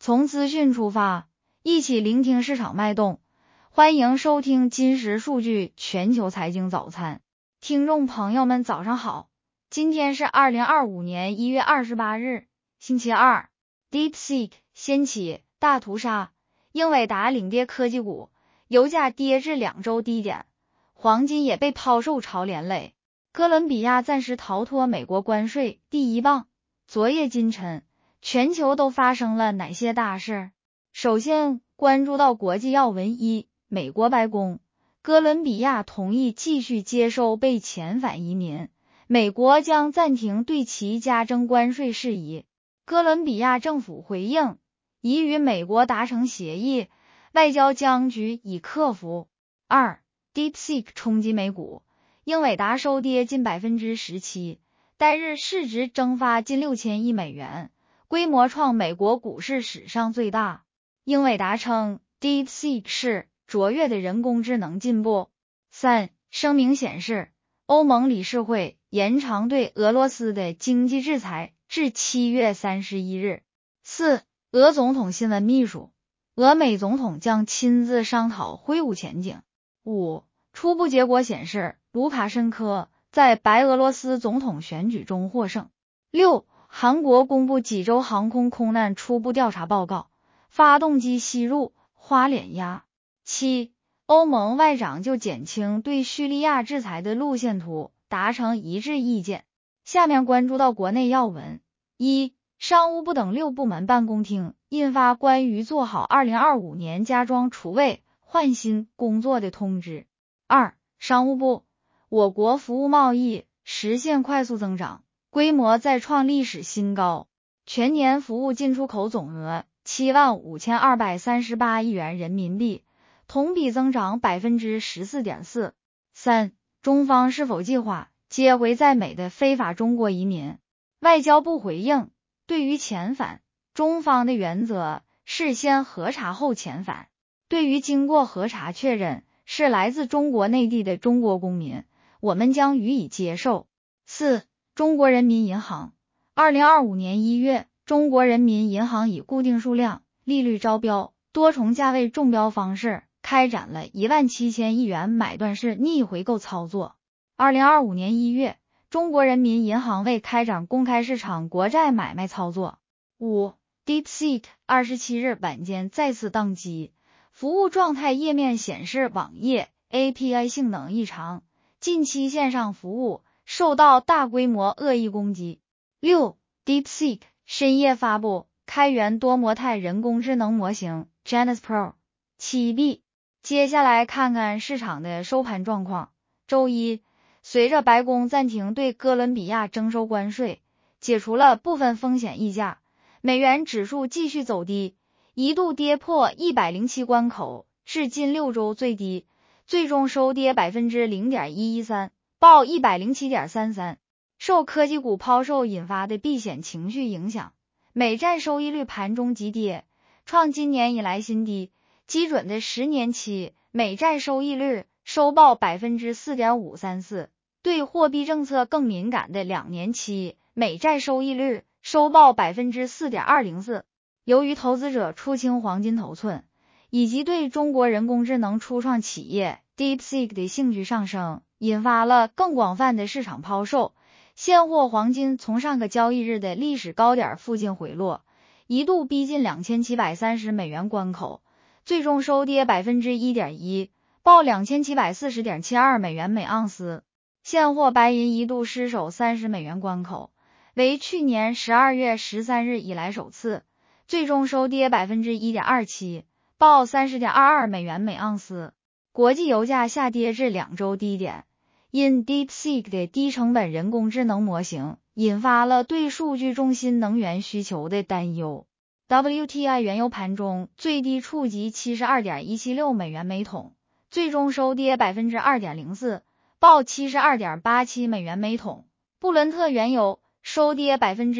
从资讯出发，一起聆听市场脉动。欢迎收听金石数据全球财经早餐。听众朋友们早上好，今天是2025年1月28日，星期二。DeepSeek 掀起大屠杀，英伟达领跌科技股，油价跌至2周低点，黄金也被抛售潮连累。哥伦比亚暂时逃脱美国关税第一棒。昨夜今晨，全球都发生了哪些大事？首先关注到国际要闻一，美国白宫，哥伦比亚同意继续接收被遣返移民，美国将暂停对其加征关税事宜。哥伦比亚政府回应，已与美国达成协议，外交僵局已克服。二 DeepSeek 冲击美股，英伟达收跌近 17%， 单日市值蒸发近6000亿美元，规模创美国股市史上最大。英伟达称 DeepSeek 是卓越的人工智能进步。三声明显示，欧盟理事会延长对俄罗斯的经济制裁至7月31日。四俄总统新闻秘书，俄美总统将亲自商讨挥舞前景。五初步结果显示，卢卡申科在白俄罗斯总统选举中获胜。六韩国公布济州航空空难初步调查报告，发动机吸入花脸压。七欧盟外长就减轻对叙利亚制裁的路线图达成一致意见。下面关注到国内要闻。一商务部等6部门办公厅印发关于做好2025年家装储备换新工作的通知。二商务部，我国服务贸易实现快速增长，规模再创历史新高，全年服务进出口总额75238亿元人民币，同比增长 14.4%。三中方是否计划接回在美的非法中国移民？外交部回应，对于遣返，中方的原则是先核查后遣返，对于经过核查确认是来自中国内地的中国公民，我们将予以接受。四中国人民银行2025年1月，中国人民银行以固定数量、利率招标、多重价位中标方式开展了17000亿元买断式逆回购操作。2025年1月，中国人民银行未开展公开市场国债买卖操作。五 DeepSeek 27日晚间再次宕机，服务状态页面显示网页 API 性能异常，近期线上服务受到大规模恶意攻击。六 DeepSeek 深夜发布开源多模态人工智能模型 Genus Pro 7B。接下来看看市场的收盘状况。周一，随着白宫暂停对哥伦比亚征收关税，解除了部分风险溢价，美元指数继续走低，一度跌破107关口，至近6周最低，最终收跌 0.113%， 报 107.33。受科技股抛售引发的避险情绪影响，美债收益率盘中急跌，创今年以来新低，基准的10年期美债收益率收报 4.534%， 对货币政策更敏感的2年期美债收益率收报 4.204%。 由于投资者出清黄金头寸，以及对中国人工智能初创企业 DeepSeek 的兴趣上升，引发了更广泛的市场抛售，现货黄金从上个交易日的历史高点附近回落，一度逼近2730美元关口，最终收跌 1.1%， 报 2740.72美元每盎司。现货白银一度失守30美元关口，为去年12月13日以来首次，最终收跌 1.27%， 报 30.22美元每盎司。国际油价下跌至2周低点，因 DeepSeek 的低成本人工智能模型引发了对数据中心能源需求的担忧。WTI 原油盘中最低触及 72.176 美元每桶，最终收跌 2.04%， 报 72.87 美元每桶。布伦特原油收跌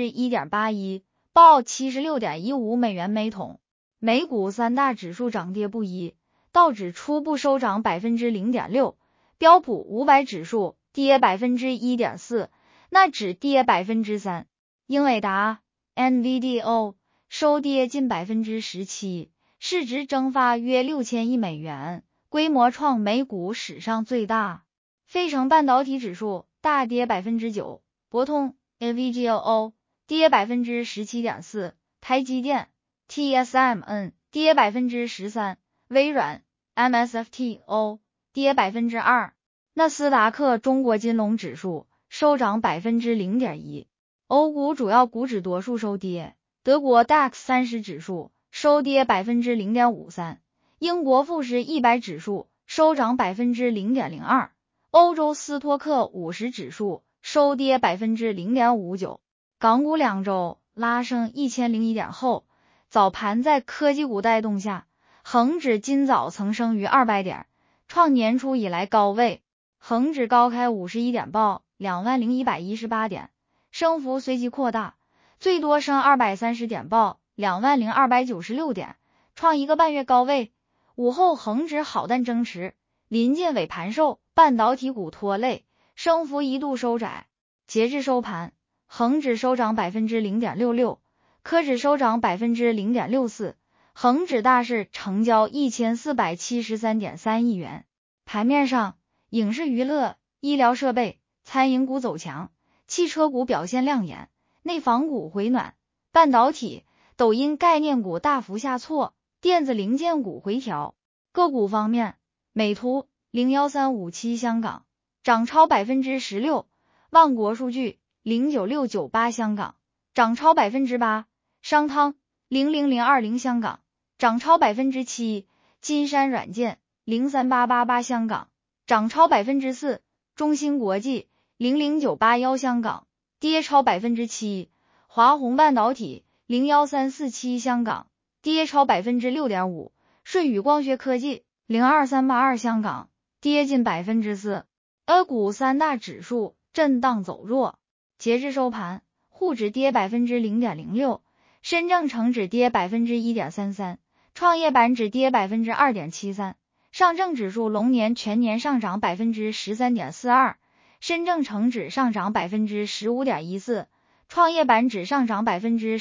1.81%， 报 76.15 美元每桶。美股三大指数涨跌不一，道指初步收涨 0.6%， 标普500指数跌 1.4%， 纳指跌 3%。英伟达、NVIDIA 收跌近 17%， 市值蒸发约6000亿美元，规模创美股史上最大。费城半导体指数大跌 9%， 博通 AVGO 跌 17.4%， 台积电 TSMN 跌 13%， 微软 MSFTO 跌 2%。 纳斯达克中国金龙指数收涨 0.1%。 欧股主要股指多数收跌，德国 DAX 30指数收跌 0.53%， 英国富时100指数收涨 0.02%， 欧洲斯托克50指数收跌 0.59%。 港股两周拉升1001点后，早盘在科技股带动下，恒指今早曾升逾200点，创年初以来高位。恒指高开51点报 20,118 点，升幅随即扩大，最多升230点报 20,296 点，创一个半月高位。午后恒指好淡争持，临近尾盘受半导体股拖累，升幅一度收窄。截至收盘，恒指收涨 0.66%， 科指收涨 0.64%， 恒指大市成交 1473.3 亿元。盘面上，影视娱乐、医疗设备、餐饮股走强，汽车股表现亮眼，内房股回暖，半导体、抖音概念股大幅下挫，电子零件股回调。个股方面，美图01357香港涨超 16%， 万国数据09698香港涨超 8%， 商汤00020香港涨超 7%， 金山软件03888香港涨超 4%， 中芯国际00981香港跌超 7%， 华虹半导体01347香港跌超 6.5%， 舜宇光学科技02382香港跌近 4%。 A 股三大指数震荡走弱，截至收盘，沪指跌 0.06%， 深证成指跌 1.33%， 创业板指跌 2.73%， 上证指数龙年全年上涨 13.42%， 深证成指上涨 15.14%， 创业板指上涨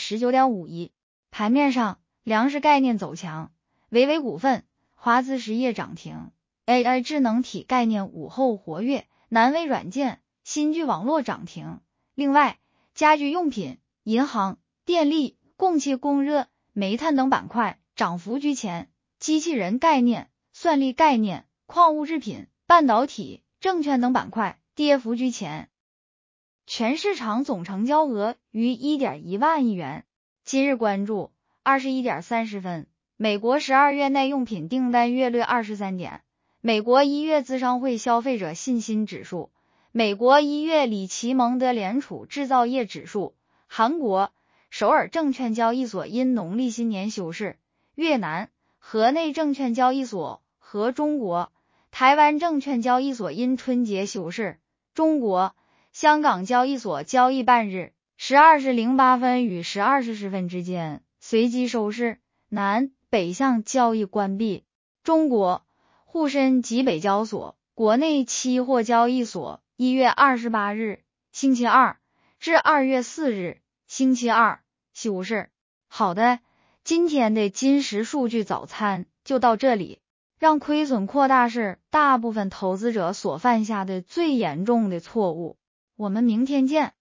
19.51%。 盘面上，粮食概念走强，维维股份、华资实业涨停， AI 智能体概念午后活跃，南威软件、新巨网络涨停。另外，家居用品、银行、电力、供气供热、煤炭等板块涨幅居前，机器人概念、算力概念、矿物制品、半导体、证券等板块跌幅居前。全市场总成交额逾 1.1 万亿元。今日关注21点30分，美国12月耐用品订单月率23点，美国1月资商会消费者信心指数，美国1月里奇蒙德联储制造业指数，韩国首尔证券交易所因农历新年休市，越南河内证券交易所和中国台湾证券交易所因春节休市，中国香港交易所交易半日12时08分与12时10分之间随机收市，南北向交易关闭。中国沪深及北交所国内期货交易所1月28日星期二至2月4日星期二休市。好的，今天的金石数据早餐就到这里。让亏损扩大是大部分投资者所犯下的最严重的错误。我们明天见。